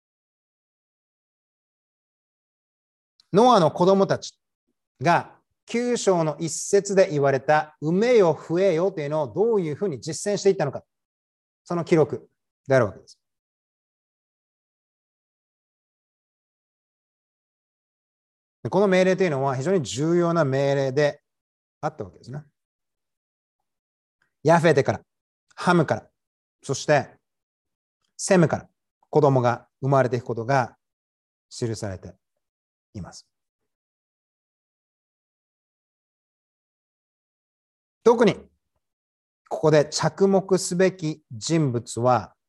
ノアの子供たちがきゅう章の一節で言われた産めよ増えよというのをどういうふうに実践していったのか、その記録であるわけです。この命令というのは非常に重要な命令であったわけですね。ヤフェテから、ハムから、そしてセムから子供が生まれていくことが記されています。特にここで着目すべき人物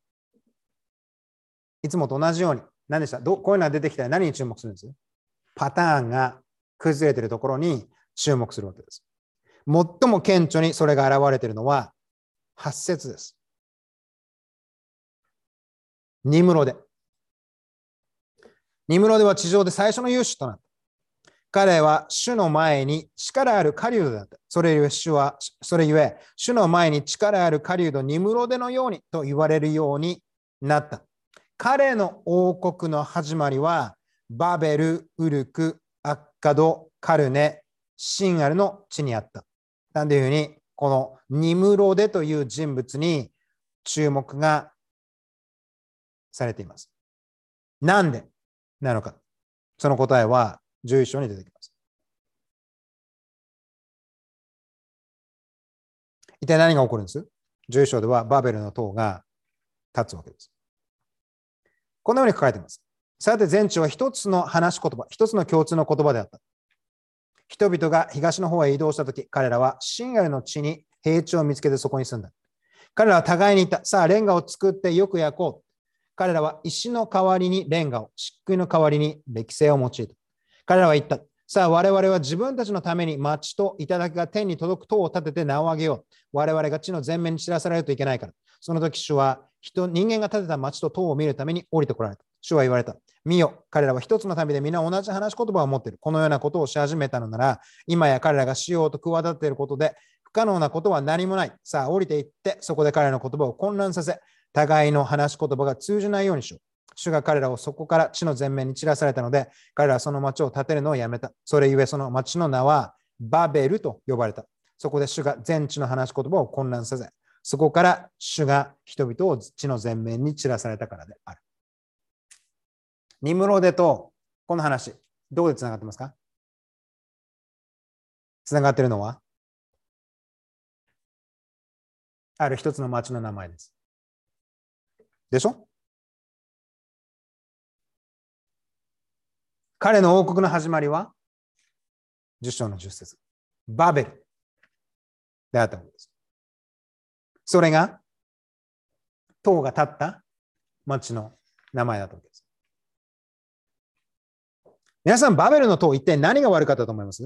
はいつもと同じように、何でしたどこういうのが出てきたら何に注目するんです？パターンが崩れているところに注目するわけです。最も顕著にそれが現れているのははち節です。ニムロデ。ニムロデは地上で最初の勇士となった。彼は主の前に力ある狩人だった。それゆえ主は、それゆえ、主の前に力ある狩人ニムロデのようにと言われるようになった。彼の王国の始まりは、バベル、ウルク、アッカド、カルネ、シンアルの地にあった。なんていうふうに、このニムロデという人物に注目がされています。なんでなのか。その答えはじゅういっ章に出てきます。一体何が起こるんです？ じゅういっ 章ではバベルの塔が立つわけです。このように書かれています。さて、全地は一つの話し言葉、一つの共通の言葉であった。人々が東の方へ移動したとき、彼らはシンアルの地に平地を見つけてそこに住んだ。彼らは互いに言った。さあ、レンガを作ってよく焼こう。彼らは石の代わりにレンガを、漆喰の代わりに歴製を用いた。彼らは言った。さあ、我々は自分たちのために町と頂が天に届く塔を立てて名を上げよう。我々が地の前面に知らされるといけないから。その時、主は人、人間が建てた町と塔を見るために降りてこられた。主は言われた。見よ、彼らは一つの民で皆同じ話し言葉を持っている。このようなことをし始めたのなら、今や彼らがしようと企てていることで、不可能なことは何もない。さあ、降りていって、そこで彼らの言葉を混乱させ、互いの話し言葉が通じないようにしよう。主が彼らをそこから地の前面に散らされたので、彼らはその町を建てるのをやめた。それゆえその町の名はバベルと呼ばれた。そこで主が全地の話し言葉を混乱させ、そこから主が人々を地の前面に散らされたからである。ニムロデとこの話、どこでつながってますか？つながっているのはある一つの町の名前です。でしょ？彼の王国の始まりはじゅっ章のじゅっ節。バベルであったわけです。それが塔が建った町の名前だったわけです。皆さん、バベルの塔、一体何が悪かったと思います？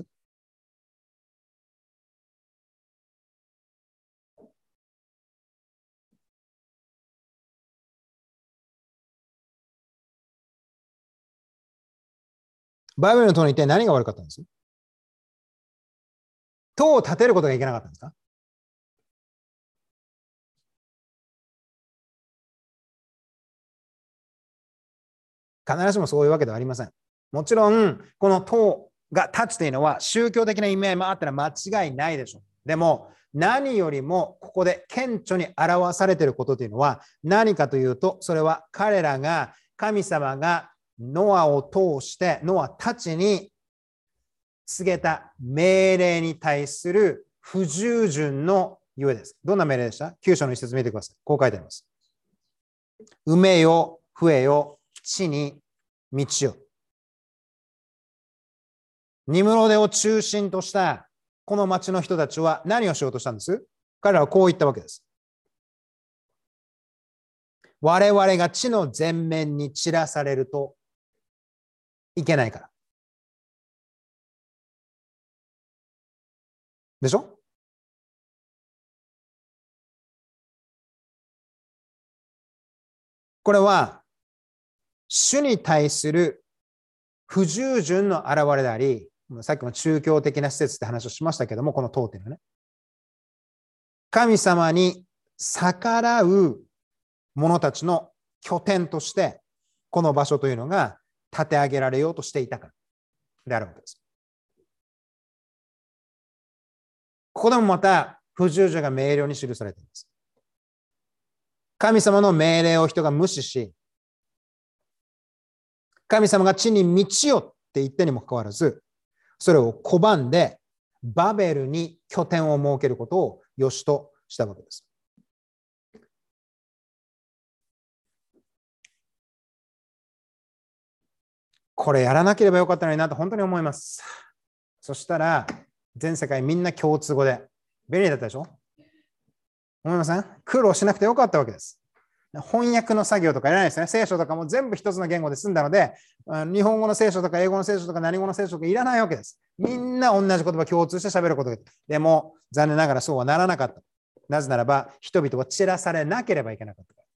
バベルの塔の一体何が悪かったんです？塔を建てることがいけなかったんですか？必ずしもそういうわけではありません。もちろん、この塔が立つというのは宗教的な意味合いもあったら間違いないでしょう。でも、何よりもここで顕著に表されていることというのは何かというと、それは彼らが神様がノアを通してノアたちに告げた命令に対する不従順のゆえです。どんな命令でした？きゅう章の一節見てください。こう書いてあります。産めよ、増えよ、地に満ちよ。ニムロデを中心としたこの町の人たちは何をしようとしたんです？彼らはこう言ったわけです。我々が地の前面に散らされるといけないから。でしょ？これは主に対する不従順の表れであり、 さっきの宗教的な施設って話をしましたけども、この塔っていうのはね。神様に逆らう者たちの拠点として、この場所というのが建て上げられようとしていたからであるわけです。ここでもまた不従順が明瞭に記されています。神様の命令を人が無視し、神様が地に満ちよって言ってにもかかわらず、それを拒んでバベルに拠点を設けることを良しとしたわけです。これやらなければよかったのになと本当に思います。そしたら全世界みんな共通語で便利だったでしょ？思いません？苦労しなくてよかったわけです。翻訳の作業とかいらないですね。聖書とかも全部一つの言語で済んだので、日本語の聖書とか英語の聖書とか何語の聖書とかいらないわけです。みんな同じ言葉共通して喋ることができる。でも残念ながらそうはならなかった。なぜならば人々は散らされなければいけなかったからです。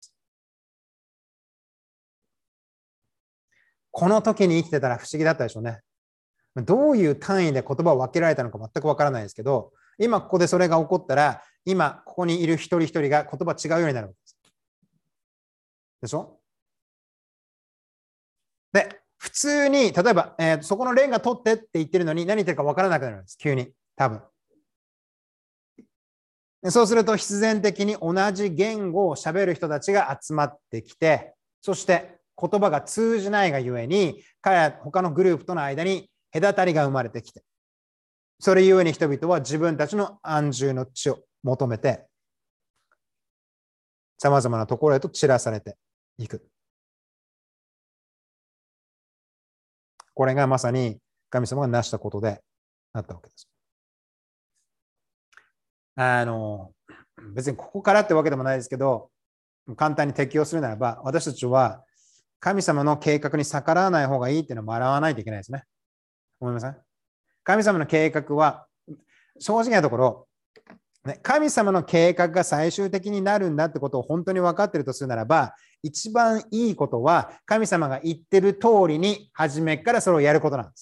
この時に生きてたら不思議だったでしょうね。どういう単位で言葉を分けられたのか全く分からないですけど、今ここでそれが起こったら、今ここにいる一人一人が言葉違うようになるわけです。でしょ？で、普通に、例えば、えー、そこのレンガ取ってって言ってるのに何言ってるか分からなくなるんです。急に。多分。そうすると必然的に同じ言語を喋る人たちが集まってきて、そして言葉が通じないがゆえに、彼ら他のグループとの間に隔たりが生まれてきて、それゆえに人々は自分たちの安住の地を求めて、さまざまなところへと散らされていく。これがまさに神様が成したことであったわけです。あの、別にここからってわけでもないですけど、簡単に適用するならば、私たちは神様の計画に逆らわない方がいいっていうのを学ばないといけないですね。思いません？神様の計画は、正直なところ、ね、神様の計画が最終的になるんだってことを本当に分かっているとするならば、一番いいことは神様が言ってる通りに初めからそれをやることなんです。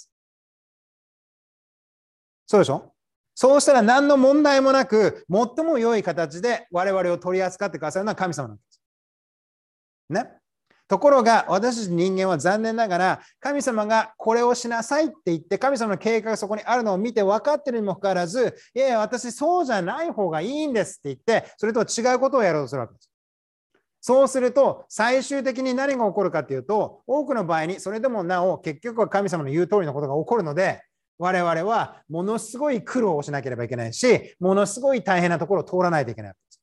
そうでしょ？そうしたら何の問題もなく、最も良い形で我々を取り扱ってくださるのは神様なんです。ね。ところが私たち人間は残念ながら神様がこれをしなさいって言って神様の計画がそこにあるのを見て分かってるにもかかわらず、いやいや私そうじゃない方がいいんですって言ってそれとは違うことをやろうとするわけです。そうすると最終的に何が起こるかっていうと、多くの場合にそれでもなお結局は神様の言う通りのことが起こるので、我々はものすごい苦労をしなければいけないし、ものすごい大変なところを通らないといけないわけです。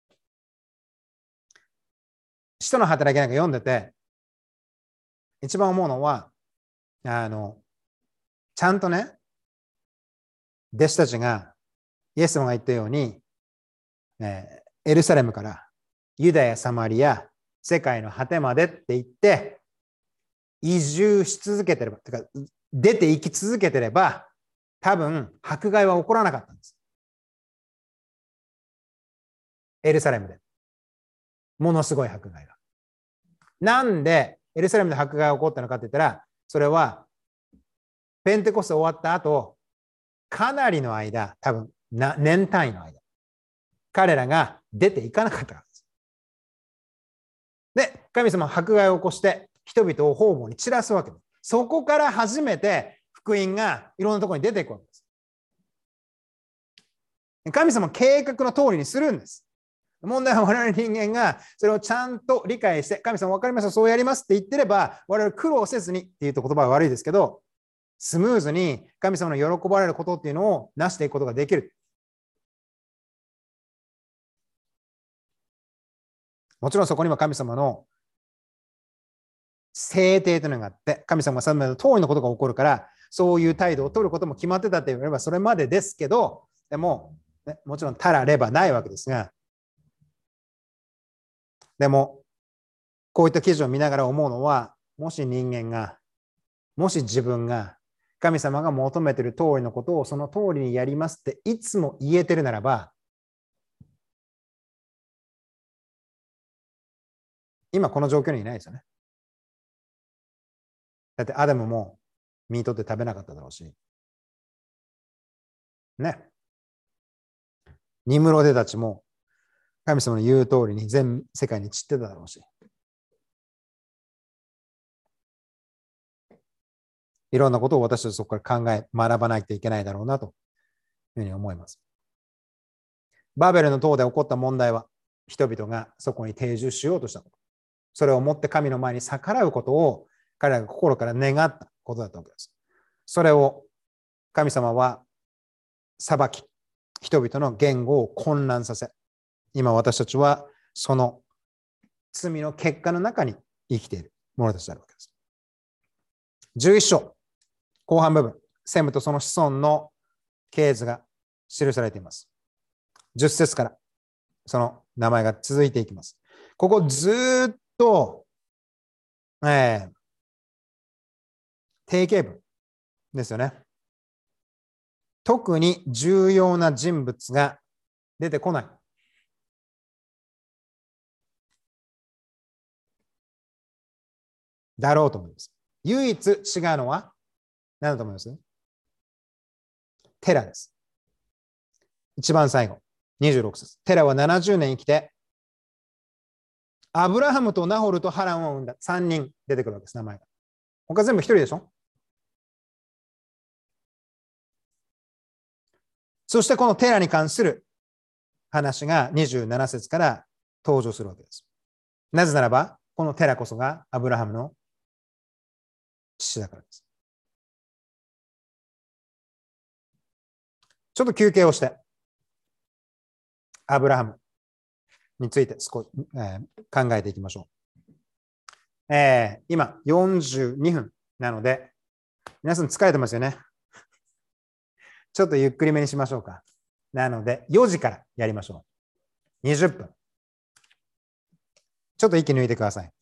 使徒の働きなんか読んでて一番思うのは、あのちゃんとね、弟子たちがイエス様が言ったように、えー、エルサレムからユダヤ、サマリア、世界の果てまでって言って移住し続けてれば、てか出て行き続けてれば、多分迫害は起こらなかったんです。エルサレムでものすごい迫害が。なんでエルサレムで迫害が起こったのかって言ったら、それはペンテコステ終わった後、かなりの間、多分な年単位の間、彼らが出ていかなかったからです。で、神様は迫害を起こして人々を方々に散らすわけです。そこから初めて福音がいろんなところに出ていくわけです。神様計画の通りにするんです。問題は我々人間がそれをちゃんと理解して、神様分かりました、そうやりますって言ってれば、我々苦労せずにっていうと言葉は悪いですけど、スムーズに神様の喜ばれることっていうのを成していくことができる。もちろんそこには神様の制定というのがあって、神様が定めた通りのことが起こるから、そういう態度を取ることも決まってたと言わればそれまでですけど、でも、ね、もちろんたらればないわけですが、でも、こういった記事を見ながら思うのは、もし人間が、もし自分が神様が求めている通りのことをその通りにやりますっていつも言えてるならば、今この状況にいないですよね。だってアダムも身取って食べなかっただろうし、 ね。ニムロデたちも神様の言う通りに全世界に散ってただろうし。いろんなことを私たちそこから考え、学ばないといけないだろうなというふうに思います。バベルの塔で起こった問題は、人々がそこに定住しようとしたこと。それをもって神の前に逆らうことを彼らが心から願ったことだったわけです。それを神様は裁き、人々の言語を混乱させ、今私たちはその罪の結果の中に生きている者たちであるわけです。じゅういっ章、後半部分、セムとその子孫の系図が記されています。じゅっ節からその名前が続いていきます。ここずっと、えー、定型文ですよね。特に重要な人物が出てこない。だろうと思います。唯一違うのは何だと思います？テラです。一番最後、にじゅうろく節。テラはななじゅうねん生きて、アブラハムとナホルとハランを生んだ。さんにん出てくるわけです、名前が。他全部ひとりでしょ。そしてこのテラに関する話がにじゅうなな節から登場するわけです。なぜならば、このテラこそがアブラハムの父だからです。ちょっと休憩をして、アブラハムについて少し、えー、考えていきましょう。えー、今よんじゅうにふんなので、皆さん疲れてますよね。ちょっとゆっくりめにしましょうか。なので、よじからやりましょう。にじゅっぷん。ちょっと息抜いてください。